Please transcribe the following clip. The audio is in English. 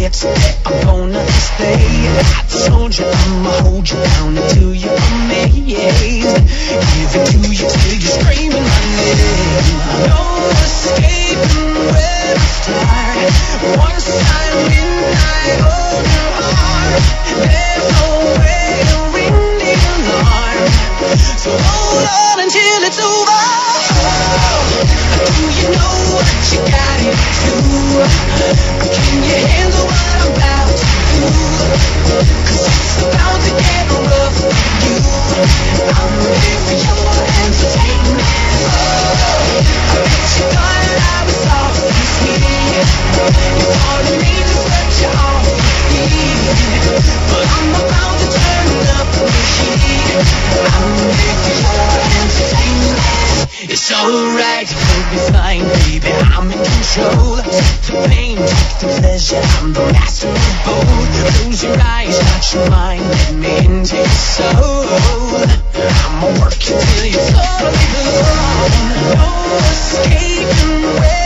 secrets that I'm gonna display. I told you I'ma hold you down until you're amazed. Give it to you till you're screaming my name. No escaping where to start. Once I win, I own your heart. There's no way to ring the alarm. So hold on until it's over. Do you know what you got into? Can you handle what I'm about to do? 'Cause it's about to get rough for you. I'm ready for your entertainment. I bet you thought I was soft and sweet. You wanted me to set you off your feet. But I'm about to turn up the heat. I'm ready for your entertainment. It's alright, you'll be fine, baby. I'm in control. Take the pain, take the pleasure. I'm the master of both. Close your eyes, touch your mind. Let me into your soul. I'ma work you till you're totally gone. No escaping.